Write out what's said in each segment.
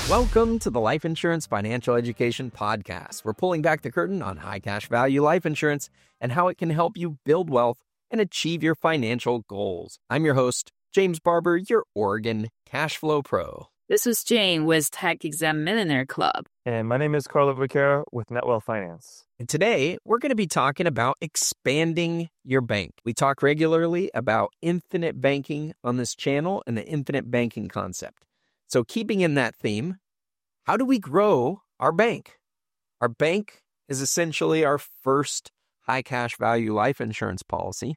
Welcome to the Life Insurance Financial Education Podcast. We're pulling back the curtain on high cash value life insurance and how it can help you build wealth and achieve your financial goals. I'm your host, James Barber, your Oregon Cash Flow Pro. This is Jane with Tech Exam Millionaire Club. And my name is Carlo Vaquero with NetWealth Finance. And today, we're going to be talking about expanding your bank. We talk regularly about infinite banking on this channel and the infinite banking concept. So keeping in that theme, how do we grow our bank? Our bank is essentially our first high cash value life insurance policy.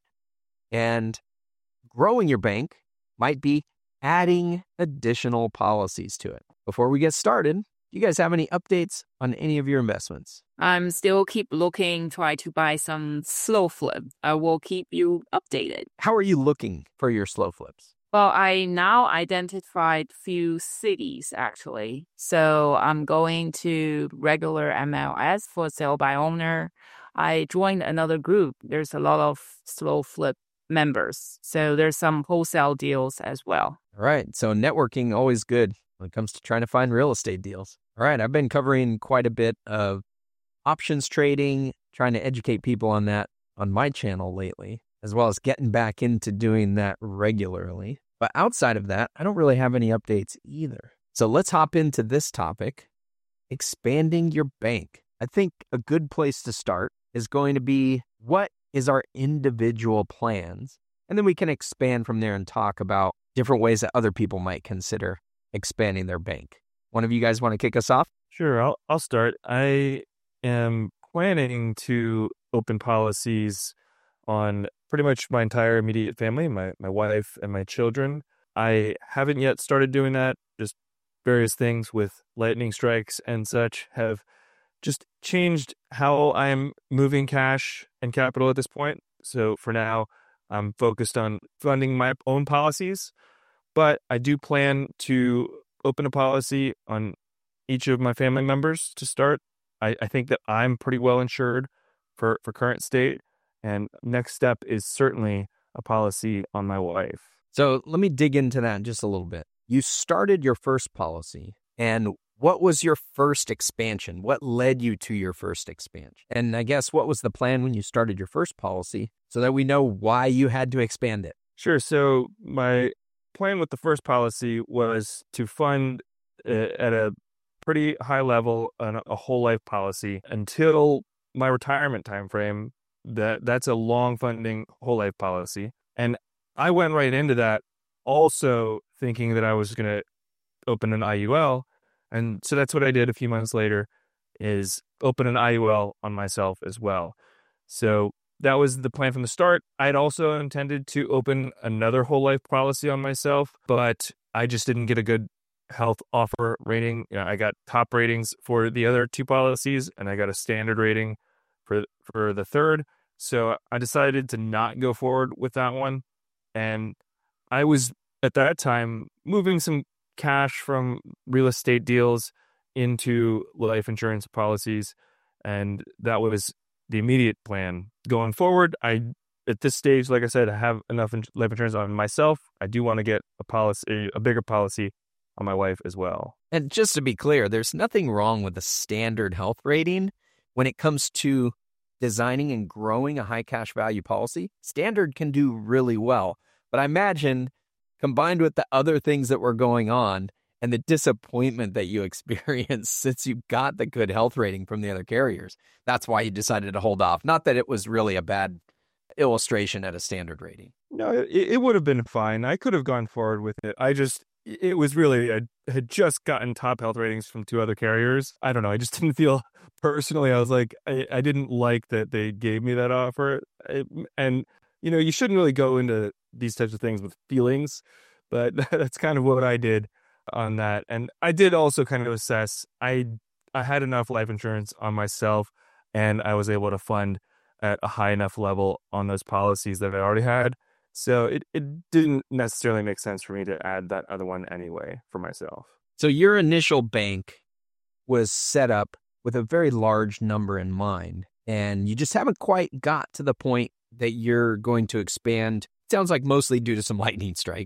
And growing your bank might be adding additional policies to it. Before we get started, do you guys have any updates on any of your investments? I'm still keep looking, try to buy some slow flip. I will keep you updated. How are you looking for your slow flips? Well, I now identified few cities, actually. So I'm going to regular MLS for sale by owner. I joined another group. There's a lot of slow flip members. So there's some wholesale deals as well. All right. So networking, always good when it comes to trying to find real estate deals. All right. I've been covering quite a bit of options trading, trying to educate people on that on my channel lately, as well as getting back into doing that regularly. But outside of that, I don't really have any updates either. So let's hop into this topic, expanding your bank. I think a good place to start is going to be, what is our individual plans? And then we can expand from there and talk about different ways that other people might consider expanding their bank. One of you guys want to kick us off? Sure, I'll start. I am planning to open policies on pretty much my entire immediate family, my wife and my children. I haven't yet started doing that. Just various things with lightning strikes and such have just changed how I'm moving cash and capital at this point. So for now, I'm focused on funding my own policies, but I do plan to open a policy on each of my family members to start. I think that I'm pretty well insured for current state. And next step is certainly a policy on my wife. So let me dig into that just a little bit. You started your first policy, and what was your first expansion? What led you to your first expansion? And I guess what was the plan when you started your first policy so that we know why you had to expand it? Sure. So my plan with the first policy was to fund at a pretty high level a whole life policy until my retirement timeframe. That's a long funding whole life policy. And I went right into that also thinking that I was going to open an IUL. And so that's what I did a few months later, is open an IUL on myself as well. So that was the plan from the start. I had also intended to open another whole life policy on myself, but I just didn't get a good health offer rating. I got top ratings for the other two policies, and I got a standard rating for the third. So I decided to not go forward with that one. And I was at that time moving some cash from real estate deals into life insurance policies. And that was the immediate plan. Going forward, at this stage, like I said, I have enough life insurance on myself. I do want to get a bigger policy on my wife as well. And just to be clear, there's nothing wrong with a standard health rating when it comes to designing and growing a high cash value policy. Standard can do really well, but I imagine combined with the other things that were going on and the disappointment that you experienced since you got the good health rating from the other carriers, that's why you decided to hold off. Not that it was really a bad illustration at a standard rating. No, it would have been fine. I could have gone forward with it. It was really, I had just gotten top health ratings from two other carriers. I don't know. I just didn't feel personally, I was like, I didn't like that they gave me that offer. And, you shouldn't really go into these types of things with feelings, but that's kind of what I did on that. And I did also kind of assess, I had enough life insurance on myself, and I was able to fund at a high enough level on those policies that I already had. So it didn't necessarily make sense for me to add that other one anyway for myself. So your initial bank was set up with a very large number in mind, and you just haven't quite got to the point that you're going to expand. Sounds like mostly due to some lightning strikes.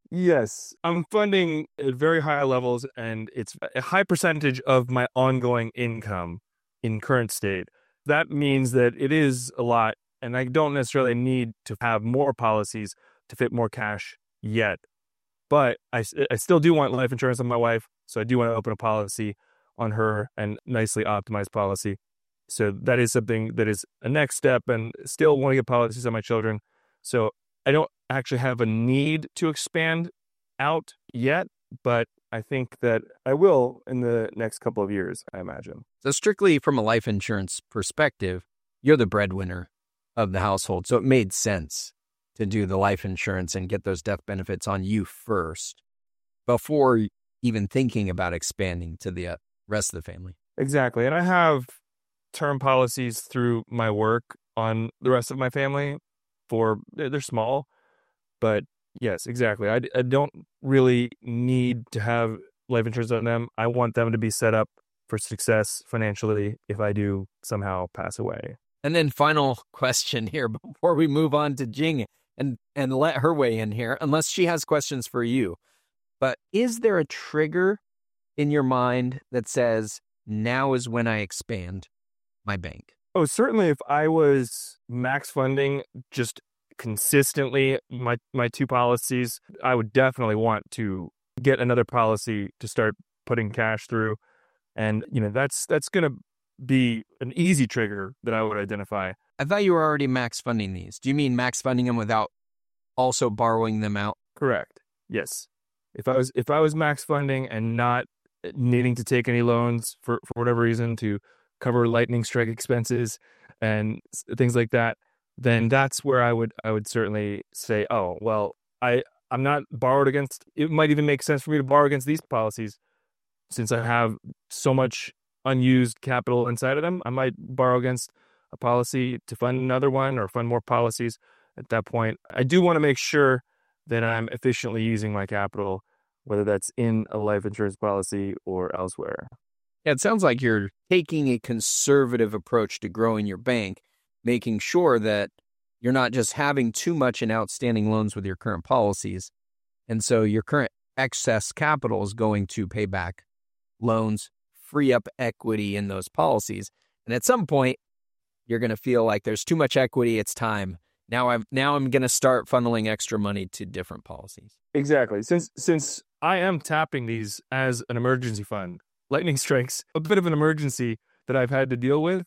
Yes, I'm funding at very high levels, and it's a high percentage of my ongoing income in current state. That means that it is a lot, and I don't necessarily need to have more policies to fit more cash yet. But I still do want life insurance on my wife, so I do want to open a policy on her and nicely optimized policy. So that is something that is a next step, and still want to get policies on my children. So I don't actually have a need to expand out yet, but I think that I will in the next couple of years, I imagine. So strictly from a life insurance perspective, you're the breadwinner of the household. So it made sense to do the life insurance and get those death benefits on you first before even thinking about expanding to the rest of the family. Exactly. And I have term policies through my work on the rest of my family they're small, but yes, exactly. I don't really need to have life insurance on them. I want them to be set up for success financially if I do somehow pass away. And then final question here before we move on to Jing and let her weigh in here, unless she has questions for you. But is there a trigger in your mind that says, now is when I expand my bank? Oh, certainly if I was max funding just consistently my two policies, I would definitely want to get another policy to start putting cash through. And, that's going to be an easy trigger that I would identify. I thought you were already max funding these. Do you mean max funding them without also borrowing them out? Correct. Yes. If I was max funding and not needing to take any loans for whatever reason to cover lightning strike expenses and things like that, then that's where I would certainly say, oh, well, I'm not borrowed against. It might even make sense for me to borrow against these policies since I have so much unused capital inside of them. I might borrow against a policy to fund another one or fund more policies at that point. I do want to make sure that I'm efficiently using my capital, whether that's in a life insurance policy or elsewhere. Yeah, it sounds like you're taking a conservative approach to growing your bank, making sure that you're not just having too much in outstanding loans with your current policies. And so your current excess capital is going to pay back loans, free up equity in those policies. And at some point, you're going to feel like there's too much equity. It's time. Now I'm going to start funneling extra money to different policies. Exactly. Since I am tapping these as an emergency fund, lightning strikes a bit of an emergency that I've had to deal with.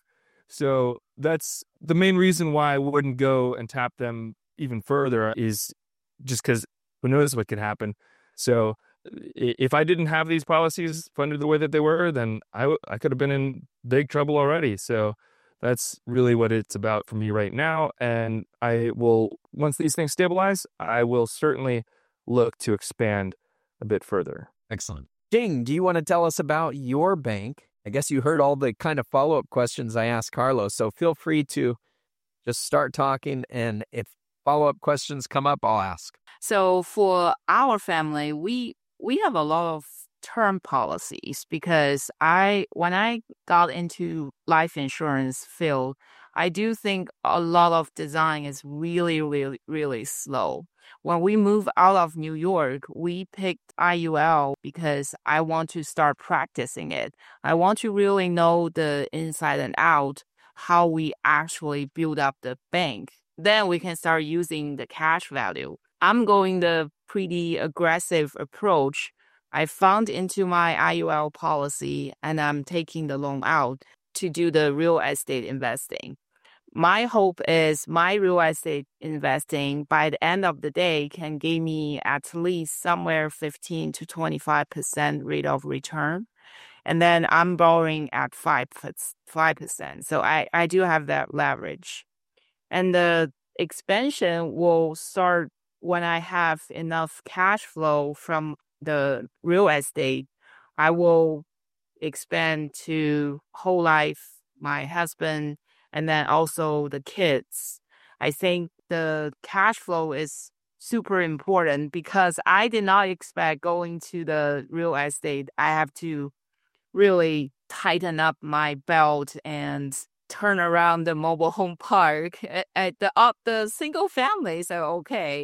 So that's the main reason why I wouldn't go and tap them even further, is just because who knows what could happen. So if I didn't have these policies funded the way that they were, then I could have been in big trouble already. So that's really what it's about for me right now. And I will, once these things stabilize, I will certainly look to expand a bit further. Excellent. Jing, do you want to tell us about your bank? I guess you heard all the kind of follow-up questions I asked Carlos, so feel free to just start talking, and if follow-up questions come up, I'll ask. So for our family, we have a lot of term policies because when I got into life insurance field, I do think a lot of design is really, really, really slow. When we moved out of New York, we picked IUL because I want to start practicing it. I want to really know the inside and out, how we actually build up the bank. Then we can start using the cash value. I'm going the pretty aggressive approach. I found into my IUL policy and I'm taking the loan out to do the real estate investing. My hope is my real estate investing by the end of the day can give me at least somewhere 15 to 25% rate of return. And then I'm borrowing at 5%. So I do have that leverage. And the expansion will start when I have enough cash flow from the real estate. I will expand to whole life, my husband, and then also the kids. I think the cash flow is super important because I did not expect going to the real estate. I have to really tighten up my belt and turn around the mobile home park. The single families are okay,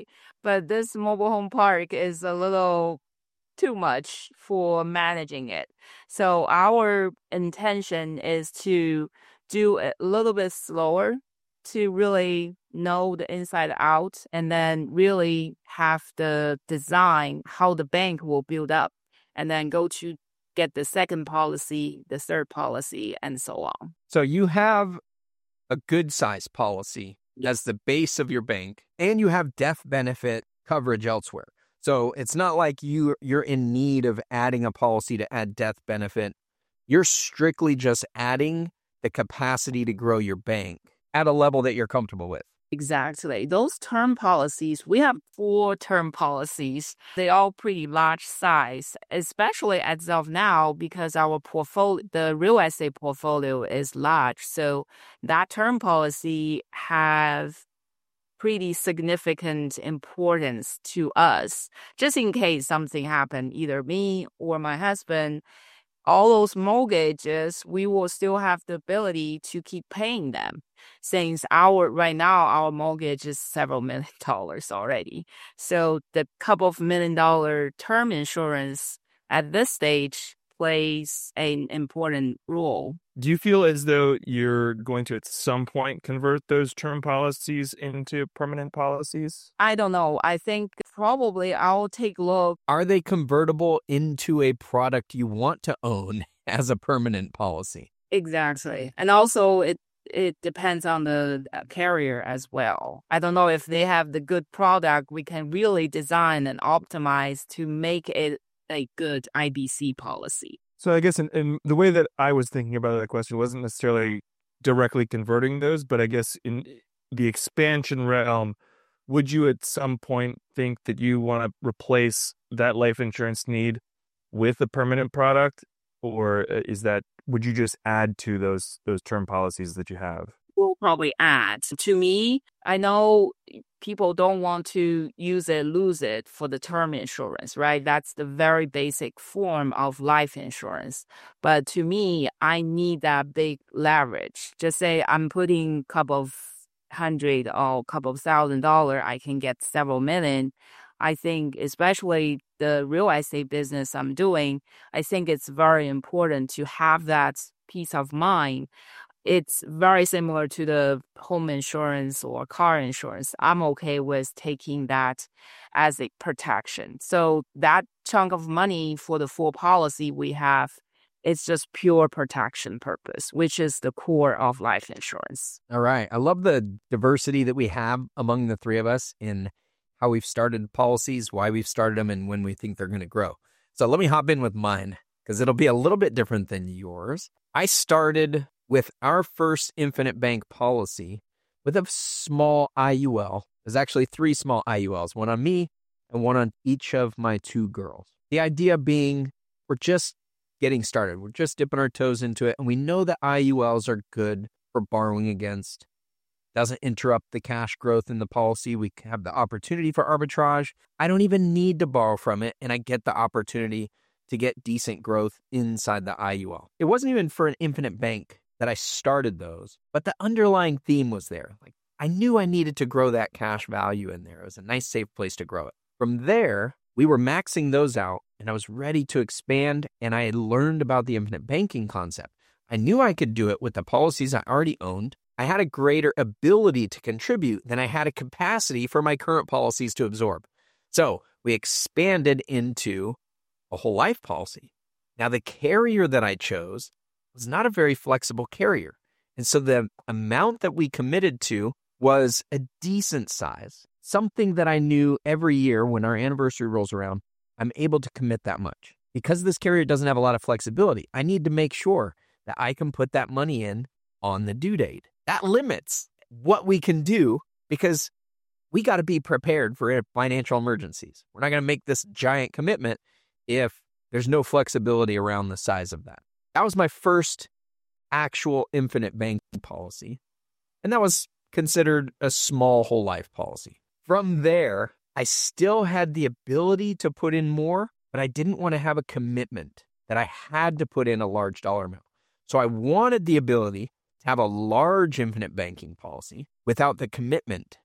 but this mobile home park is a little too much for managing it. So our intention is to do it a little bit slower to really know the inside out and then really have the design, how the bank will build up, and then go to get the second policy, the third policy, and so on. So you have a good size policy as the base of your bank, and you have death benefit coverage elsewhere. So it's not like you're in need of adding a policy to add death benefit. You're strictly just adding the capacity to grow your bank at a level that you're comfortable with. Exactly. Those term policies, we have 4 term policies. They're all pretty large size, especially as of now, because our portfolio, the real estate portfolio is large. So that term policy have pretty significant importance to us. Just in case something happened, either me or my husband, all those mortgages, we will still have the ability to keep paying them. Since right now our mortgage is several $1 million already. So the couple of $1 million term insurance at this stage plays an important role. Do you feel as though you're going to at some point convert those term policies into permanent policies? I don't know. I think probably I'll take a look. Are they convertible into a product you want to own as a permanent policy? Exactly. And also it depends on the carrier as well. I don't know if they have the good product we can really design and optimize to make it a good IBC policy. So I guess in the way that I was thinking about that question wasn't necessarily directly converting those, but I guess in the expansion realm, would you at some point think that you want to replace that life insurance need with a permanent product? Or would you just add to those term policies that you have? We'll probably add. To me, I know people don't want to use it, lose it for the term insurance, right? That's the very basic form of life insurance. But to me, I need that big leverage. Just say I'm putting a couple of $100 or a couple of $1,000, I can get several million. I think especially the real estate business I'm doing, I think it's very important to have that peace of mind. It's very similar to the home insurance or car insurance. I'm okay with taking that as a protection. So that chunk of money for the full policy we have, it's just pure protection purpose, which is the core of life insurance. All right. I love the diversity that we have among the three of us in how we've started policies, why we've started them, and when we think they're going to grow. So let me hop in with mine because it'll be a little bit different than yours. I started with our first Infinite Bank policy with a small IUL. There's actually 3 small IULs, one on me and one on each of my 2 girls. The idea being we're just getting started. We're just dipping our toes into it. And we know that IULs are good for borrowing against. Doesn't interrupt the cash growth in the policy. We have the opportunity for arbitrage. I don't even need to borrow from it. And I get the opportunity to get decent growth inside the IUL. It wasn't even for an Infinite Bank that I started those, but the underlying theme was there. Like I knew I needed to grow that cash value in there. It was a nice, safe place to grow it. From there, we were maxing those out and I was ready to expand and I had learned about the infinite banking concept. I knew I could do it with the policies I already owned. I had a greater ability to contribute than I had a capacity for my current policies to absorb. So we expanded into a whole life policy. Now the carrier that I chose was not a very flexible carrier. And so the amount that we committed to was a decent size, something that I knew every year when our anniversary rolls around, I'm able to commit that much. Because this carrier doesn't have a lot of flexibility, I need to make sure that I can put that money in on the due date. That limits what we can do because we got to be prepared for financial emergencies. We're not going to make this giant commitment if there's no flexibility around the size of that. That was my first actual infinite banking policy. And that was considered a small whole life policy. From there, I still had the ability to put in more, but I didn't want to have a commitment that I had to put in a large dollar amount. So I wanted the ability to have a large infinite banking policy without the commitment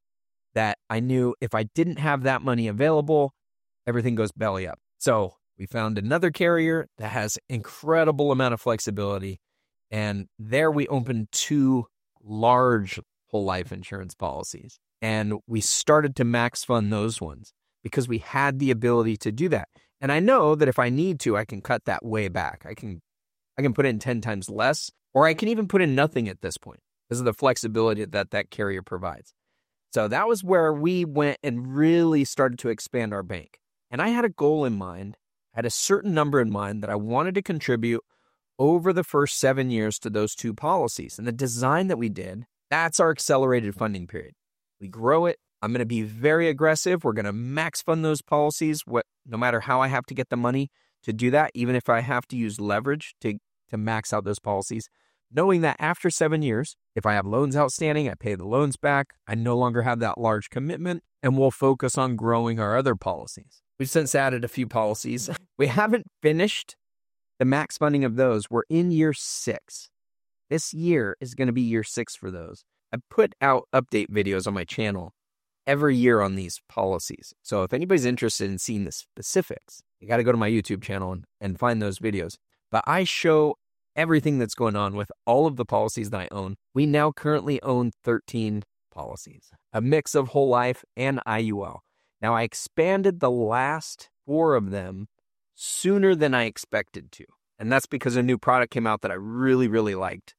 that I knew if I didn't have that money available, everything goes belly up. So we found another carrier that has incredible amount of flexibility. And there we opened 2 large whole life insurance policies. And we started to max fund those ones because we had the ability to do that. And I know that if I need to, I can cut that way back. I can put in 10 times less, or I can even put in nothing at this point because of the flexibility that carrier provides. So that was where we went and really started to expand our bank. And I had a goal in mind. I had a certain number in mind that I wanted to contribute over the first 7 years to those 2 policies. And the design that we did, that's our accelerated funding period. We grow it. I'm going to be very aggressive. We're going to max fund those policies, no matter how I have to get the money to do that, even if I have to use leverage to max out those policies. Knowing that after 7 years, if I have loans outstanding, I pay the loans back. I no longer have that large commitment, and we'll focus on growing our other policies. We've since added a few policies. We haven't finished the max funding of those. We're in year 6. This year is going to be year 6 for those. I put out update videos on my channel every year on these policies. So if anybody's interested in seeing the specifics, you got to go to my YouTube channel and find those videos. But I show everything that's going on with all of the policies that I own. We now currently own 13 policies, a mix of whole life and IUL. Now, I expanded the last 4 of them sooner than I expected to. And that's because a new product came out that I really, really liked.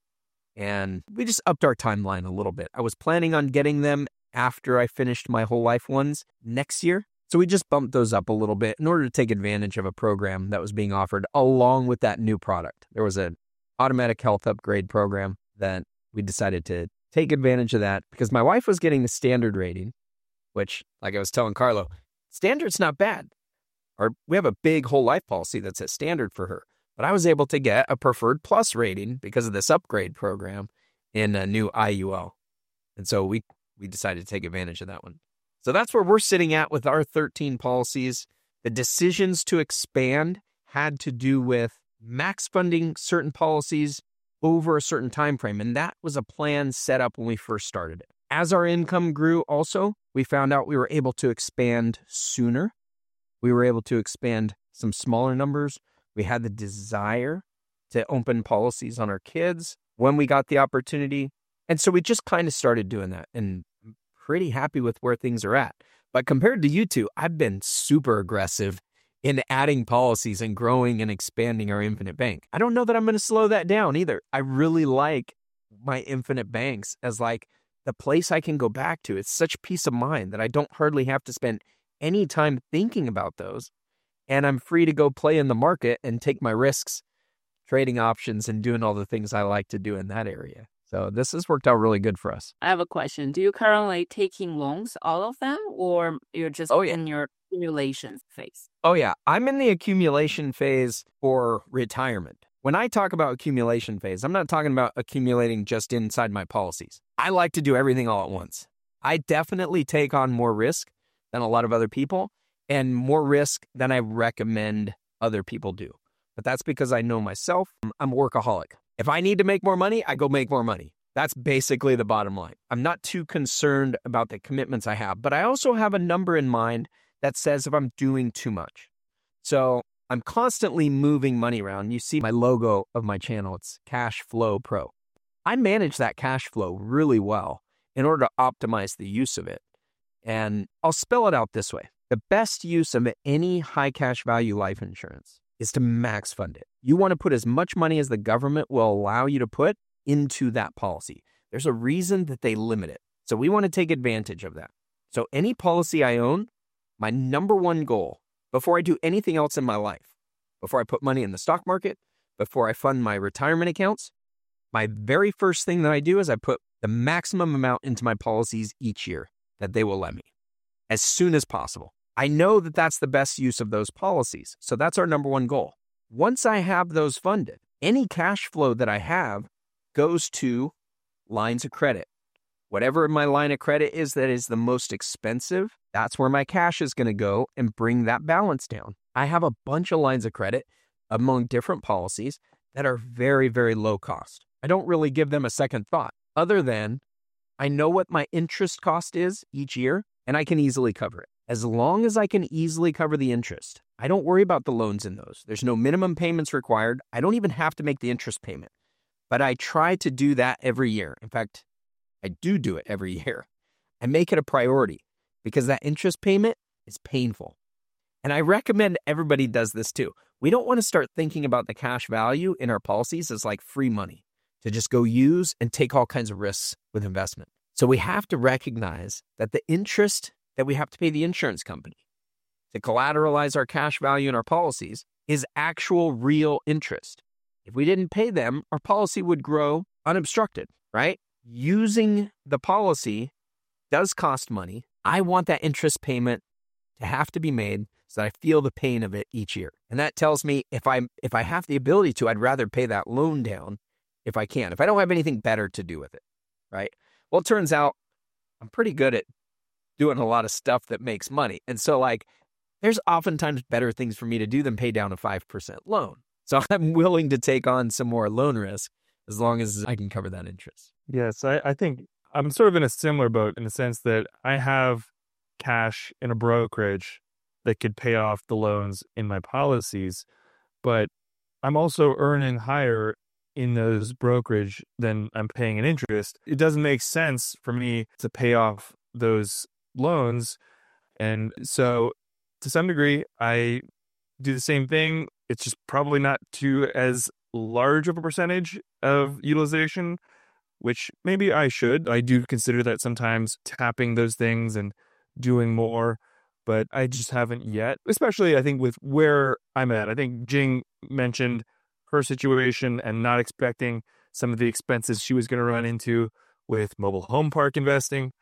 And we just upped our timeline a little bit. I was planning on getting them after I finished my whole life ones next year. So we just bumped those up a little bit in order to take advantage of a program that was being offered along with that new product. There was an automatic health upgrade program that we decided to take advantage of that because my wife was getting the standard rating, which, like I was telling Carlo, standard's not bad. Or we have a big whole life policy that's at standard for her. But I was able to get a preferred plus rating because of this upgrade program in a new IUL. And so we decided to take advantage of that one. So that's where we're sitting at with our 13 policies. The decisions to expand had to do with max funding certain policies over a certain time frame. And that was a plan set up when we first started it. As our income grew also, we found out we were able to expand sooner. We were able to expand some smaller numbers. We had the desire to open policies on our kids when we got the opportunity. And so we just kind of started doing that. And I'm pretty happy with where things are at. But compared to you two, I've been super aggressive in adding policies and growing and expanding our infinite bank. I don't know that I'm going to slow that down either. I really like my infinite banks as like the place I can go back to. It's such peace of mind that I don't hardly have to spend any time thinking about those. And I'm free to go play in the market and take my risks, trading options and doing all the things I like to do in that area. So this has worked out really good for us. I have a question. Do you currently taking loans, all of them, or you're just in your accumulation phase? Oh, yeah. I'm in the accumulation phase for retirement. When I talk about accumulation phase, I'm not talking about accumulating just inside my policies. I like to do everything all at once. I definitely take on more risk than a lot of other people and more risk than I recommend other people do. But that's because I know myself. I'm a workaholic. If I need to make more money, I go make more money. That's basically the bottom line. I'm not too concerned about the commitments I have, but I also have a number in mind that says if I'm doing too much. So I'm constantly moving money around. You see my logo of my channel. It's Cash Flow Pro. I manage that cash flow really well in order to optimize the use of it. And I'll spell it out this way. The best use of any high cash value life insurance is to max fund it. You want to put as much money as the government will allow you to put into that policy. There's a reason that they limit it. So we want to take advantage of that. So any policy I own, my number one goal, before I do anything else in my life, before I put money in the stock market, before I fund my retirement accounts, my very first thing that I do is I put the maximum amount into my policies each year that they will let me as soon as possible. I know that that's the best use of those policies. So that's our number one goal. Once I have those funded, any cash flow that I have goes to lines of credit. Whatever my line of credit is that is the most expensive, that's where my cash is going to go and bring that balance down. I have a bunch of lines of credit among different policies that are very, very low cost. I don't really give them a second thought other than I know what my interest cost is each year, and I can easily cover it. As long as I can easily cover the interest, I don't worry about the loans in those. There's no minimum payments required. I don't even have to make the interest payment. But I try to do that every year. In fact, I do it every year. I make it a priority because that interest payment is painful. And I recommend everybody does this too. We don't want to start thinking about the cash value in our policies as like free money to just go use and take all kinds of risks with investment. So we have to recognize that the interest that we have to pay the insurance company to collateralize our cash value in our policies is actual real interest. If we didn't pay them, our policy would grow unobstructed, right? Using the policy does cost money. I want that interest payment to have to be made so that I feel the pain of it each year. And that tells me if I have the ability to, I'd rather pay that loan down if I can, if I don't have anything better to do with it, right? Well, it turns out I'm pretty good at doing a lot of stuff that makes money. And so like, there's oftentimes better things for me to do than pay down a 5% loan. So I'm willing to take on some more loan risk as long as I can cover that interest. Yes, I think I'm sort of in a similar boat in the sense that I have cash in a brokerage that could pay off the loans in my policies, but I'm also earning higher in those brokerage than I'm paying in interest. It doesn't make sense for me to pay off those loans. And so to some degree, I do the same thing. It's just probably not to as large of a percentage of utilization, which maybe I should. I do consider that sometimes tapping those things and doing more, but I just haven't yet, especially I think with where I'm at. I think Jing mentioned her situation and not expecting some of the expenses she was going to run into with mobile home park investing.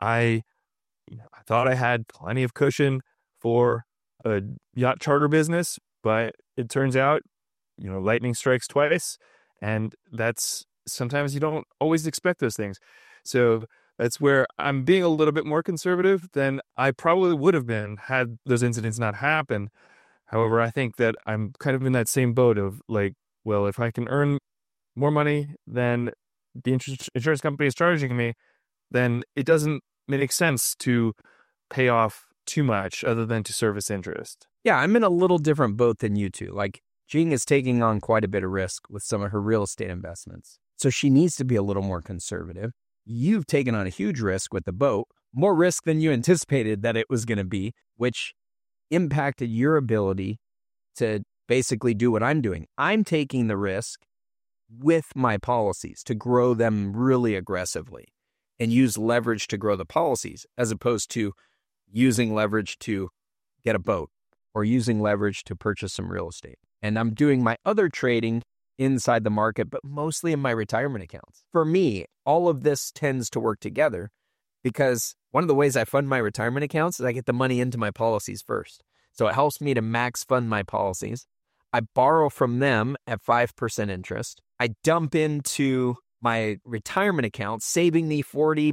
I thought I had plenty of cushion for a yacht charter business, but it turns out, lightning strikes twice, and that's sometimes you don't always expect those things. So that's where I'm being a little bit more conservative than I probably would have been had those incidents not happened. However, I think that I'm kind of in that same boat of like, well, if I can earn more money than the insurance company is charging me, then it doesn't make sense to pay off too much other than to service interest. Yeah, I'm in a little different boat than you two. Like, Jing is taking on quite a bit of risk with some of her real estate investments. So she needs to be a little more conservative. You've taken on a huge risk with the boat, more risk than you anticipated that it was going to be, which impacted your ability to basically do what I'm doing. I'm taking the risk with my policies to grow them really aggressively and use leverage to grow the policies as opposed to using leverage to get a boat or using leverage to purchase some real estate. And I'm doing my other trading inside the market, but mostly in my retirement accounts. For me, all of this tends to work together because one of the ways I fund my retirement accounts is I get the money into my policies first. So it helps me to max fund my policies. I borrow from them at 5% interest. I dump into my retirement account, saving the 40%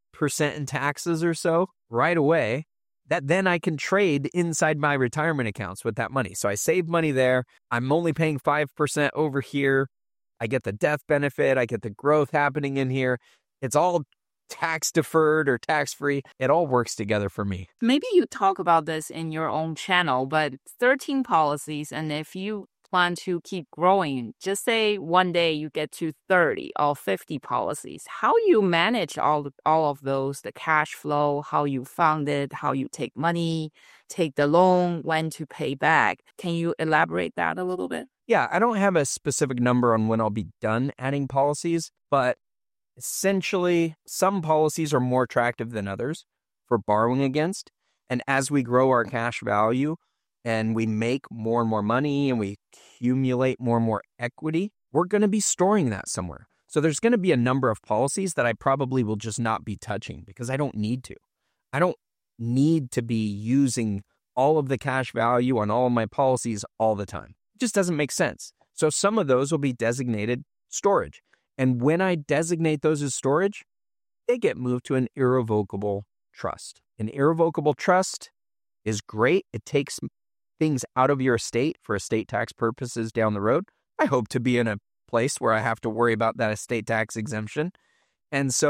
in taxes or so right away. That then I can trade inside my retirement accounts with that money. So I save money there. I'm only paying 5% over here. I get the death benefit. I get the growth happening in here. It's all tax deferred or tax free. It all works together for me. Maybe you talk about this in your own channel, but 13 policies. And if you plan to keep growing, just say one day you get to 30 or 50 policies, how you manage all of those, the cash flow, how you fund it, how you take money, take the loan, when to pay back. Can you elaborate that a little bit? Yeah, I don't have a specific number on when I'll be done adding policies, but essentially some policies are more attractive than others for borrowing against. And as we grow our cash value, and we make more and more money and we accumulate more and more equity, we're going to be storing that somewhere. So there's going to be a number of policies that I probably will just not be touching because I don't need to. I don't need to be using all of the cash value on all of my policies all the time. It just doesn't make sense. So some of those will be designated storage. And when I designate those as storage, they get moved to an irrevocable trust. An irrevocable trust is great. It takes things out of your estate for estate tax purposes down the road. I hope to be in a place where I have to worry about that estate tax exemption. And so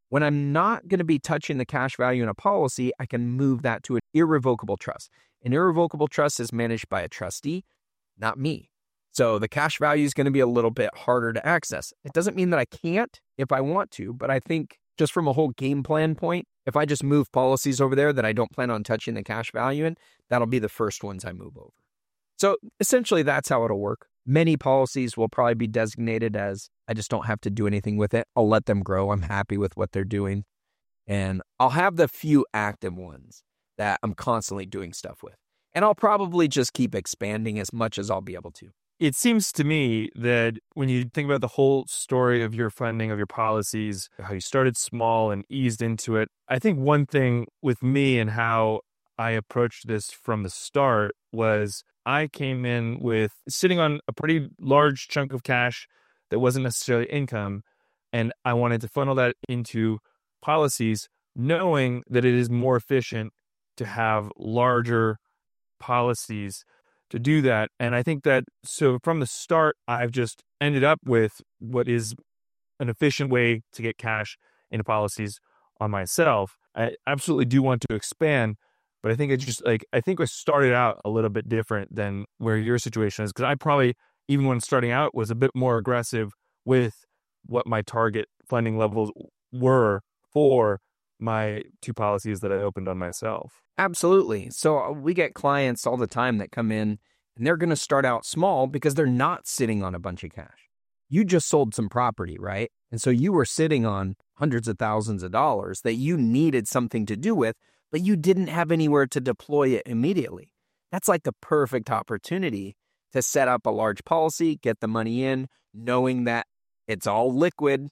When I'm not going to be touching the cash value in a policy, I can move that to an irrevocable trust. An irrevocable trust is managed by a trustee, not me. So the cash value is going to be a little bit harder to access. It doesn't mean that I can't if I want to, but I think just from a whole game plan point, if I just move policies over there that I don't plan on touching the cash value in, that'll be the first ones I move over. So essentially, that's how it'll work. Many policies will probably be designated as, I just don't have to do anything with it. I'll let them grow. I'm happy with what they're doing. And I'll have the few active ones that I'm constantly doing stuff with. And I'll probably just keep expanding as much as I'll be able to. It seems to me that when you think about the whole story of your funding of your policies, how you started small and eased into it, I think one thing with me and how I approached this from the start was I came in with sitting on a pretty large chunk of cash that wasn't necessarily income, and I wanted to funnel that into policies, knowing that it is more efficient to have larger policies to do that. And I think that, so from the start, I've just ended up with what is an efficient way to get cash into policies on myself. I absolutely do want to expand, but I think it's just I think I started out a little bit different than where your situation is, because I probably, even when starting out, was a bit more aggressive with what my target funding levels were for my 2 policies that I opened on myself. Absolutely. So we get clients all the time that come in and they're going to start out small because they're not sitting on a bunch of cash. You just sold some property, right? And so you were sitting on hundreds of thousands of dollars that you needed something to do with, but you didn't have anywhere to deploy it immediately. That's like the perfect opportunity to set up a large policy, get the money in, knowing that it's all liquid,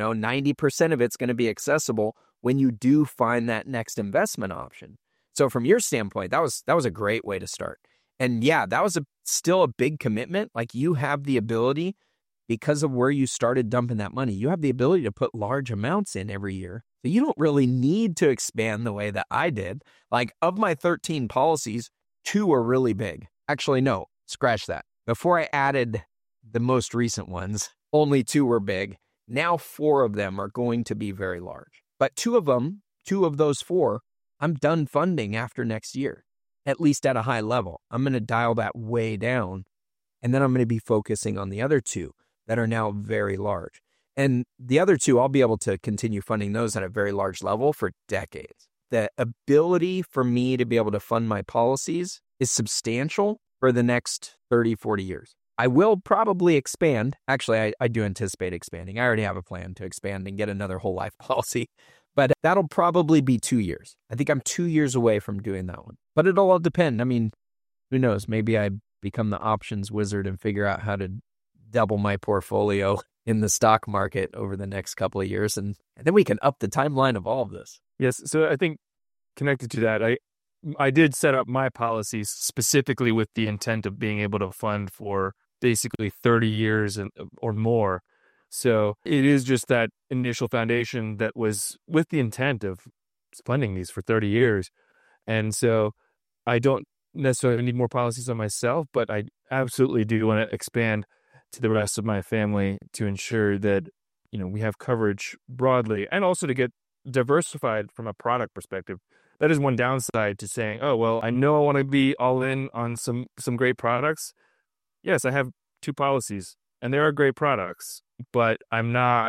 90% of it's going to be accessible when you do find that next investment option. So from your standpoint, that was a great way to start. And yeah, that was still a big commitment. Like, you have the ability, because of where you started dumping that money, you have the ability to put large amounts in every year. So you don't really need to expand the way that I did. Like, of my 13 policies, 2 are really big. Actually, no, scratch that. Before I added the most recent ones, only 2 were big. Now 4 of them are going to be very large. But 2 of those 4, I'm done funding after next year, at least at a high level. I'm going to dial that way down, and then I'm going to be focusing on the other 2 that are now very large. And the other 2, I'll be able to continue funding those at a very large level for decades. The ability for me to be able to fund my policies is substantial for the next 30, 40 years. I will probably expand. Actually, I do anticipate expanding. I already have a plan to expand and get another whole life policy, but that'll probably be 2 years. I think I'm 2 years away from doing that one, but it'll all depend. I mean, who knows? Maybe I become the options wizard and figure out how to double my portfolio in the stock market over the next couple of years, and then we can up the timeline of all of this. Yes. So I think connected to that, I did set up my policies specifically with the intent of being able to fund for basically 30 years or more. So it is just that initial foundation that was with the intent of funding these for 30 years. And so I don't necessarily need more policies on myself, but I absolutely do want to expand to the rest of my family to ensure that, we have coverage broadly, and also to get diversified from a product perspective. That is one downside to saying, oh, well, I know I want to be all in on some great products. Yes, I have 2 policies and they are great products, but I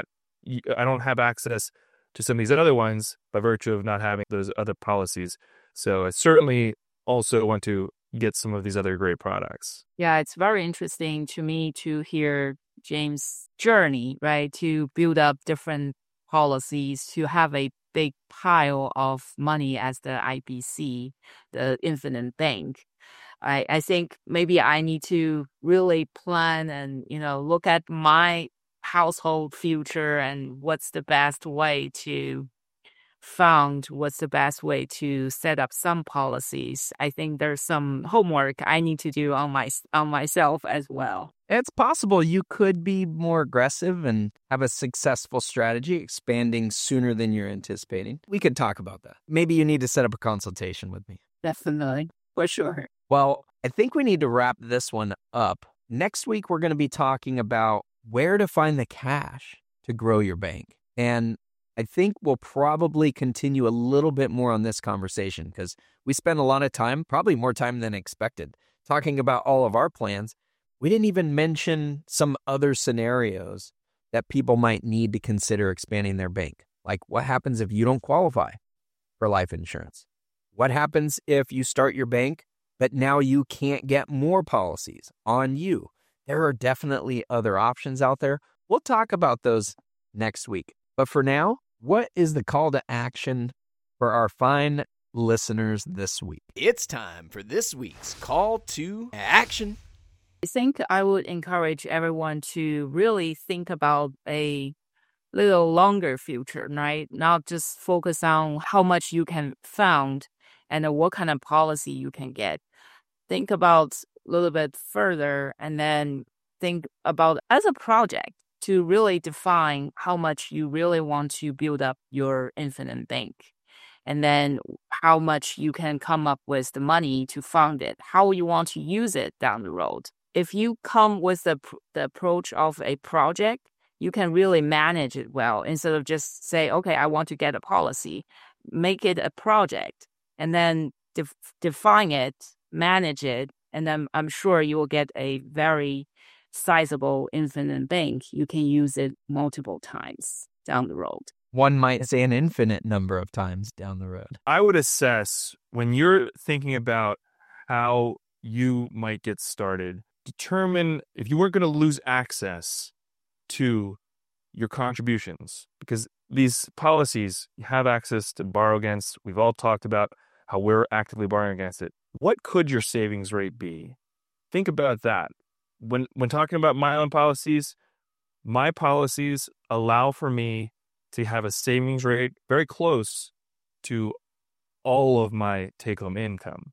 don't have access to some of these other ones by virtue of not having those other policies. So I certainly also want to get some of these other great products. Yeah, it's very interesting to me to hear James' journey, right? To build up different policies, to have a big pile of money as the IBC, the infinite bank. I think maybe I need to really plan and, look at my household future and what's the best way to fund, what's the best way to set up some policies. I think there's some homework I need to do on myself as well. It's possible you could be more aggressive and have a successful strategy, expanding sooner than you're anticipating. We could talk about that. Maybe you need to set up a consultation with me. Definitely, for sure. Well, I think we need to wrap this one up. Next week, we're going to be talking about where to find the cash to grow your bank. And I think we'll probably continue a little bit more on this conversation because we spent a lot of time, probably more time than expected, talking about all of our plans. We didn't even mention some other scenarios that people might need to consider expanding their bank. Like what happens if you don't qualify for life insurance? What happens if you start your bank, but now you can't get more policies on you? There are definitely other options out there. We'll talk about those next week. But for now, what is the call to action for our fine listeners this week? It's time for this week's call to action. I think I would encourage everyone to really think about a little longer future, right? Not just focus on how much you can fund and what kind of policy you can get. Think about a little bit further and then think about as a project to really define how much you really want to build up your infinite bank. And then how much you can come up with the money to fund it, how you want to use it down the road. If you come with the approach of a project, you can really manage it well instead of just say, okay, I want to get a policy. Make it a project and then define it, manage it, and then I'm sure you will get a very sizable infinite bank. You can use it multiple times down the road. One might say an infinite number of times down the road. I would assess when you're thinking about how you might get started, determine if you weren't going to lose access to your contributions, because these policies you have access to borrow against. We've all talked about how we're actively borrowing against it. What could your savings rate be? Think about that. When talking about my own policies, my policies allow for me to have a savings rate very close to all of my take-home income.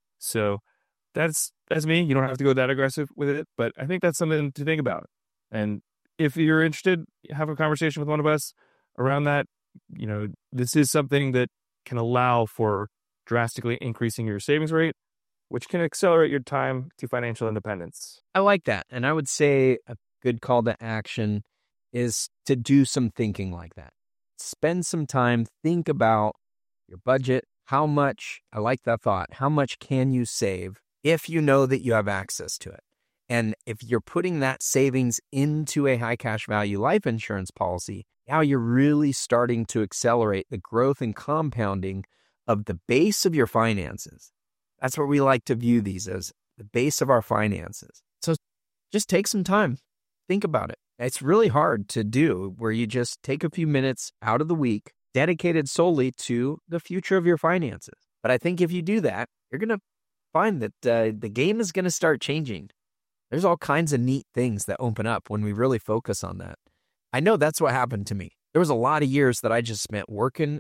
So that's me. You don't have to go that aggressive with it, but I think that's something to think about. And if you're interested, have a conversation with one of us around that. You know, this is something that can allow for drastically increasing your savings rate, which can accelerate your time to financial independence. I like that. And I would say a good call to action is to do some thinking like that. Spend some time, think about your budget, how much, I like that thought, how much can you save if you know that you have access to it? And if you're putting that savings into a high cash value life insurance policy, now you're really starting to accelerate the growth and compounding of the base of your finances. That's what we like to view these as, the base of our finances. So just take some time. Think about it. It's really hard to do where you just take a few minutes out of the week dedicated solely to the future of your finances. But I think if you do that, you're going to find that the game is going to start changing. There's all kinds of neat things that open up when we really focus on that. I know that's what happened to me. There was a lot of years that I just spent working,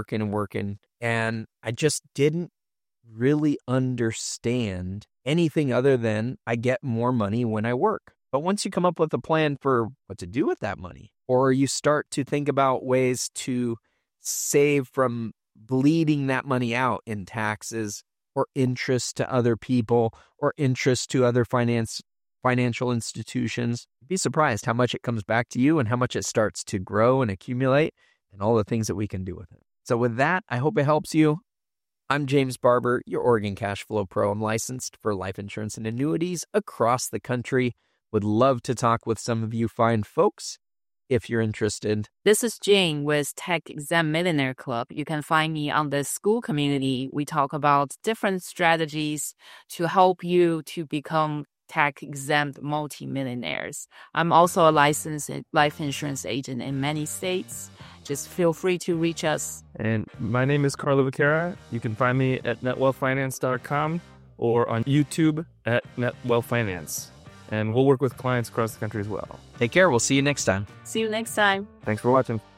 and I just didn't really understand anything other than I get more money when I work. But once you come up with a plan for what to do with that money, or you start to think about ways to save from bleeding that money out in taxes or interest to other people or interest to other financial institutions, you'd be surprised how much it comes back to you and how much it starts to grow and accumulate and all the things that we can do with it. So with that, I hope it helps you. I'm James Barber, your Oregon Cash Flow Pro. I'm licensed for life insurance and annuities across the country. Would love to talk with some of you fine folks if you're interested. This is Jane with Tech Exempt Millionaire Club. You can find me on the school community. We talk about different strategies to help you to become tech-exempt multimillionaires. I'm also a licensed life insurance agent in many states. Just feel free to reach us. And my name is Carlo Vaquera. You can find me at netwealthfinance.com or on YouTube at netwealthfinance. And we'll work with clients across the country as well. Take care. We'll see you next time. See you next time. Thanks for watching.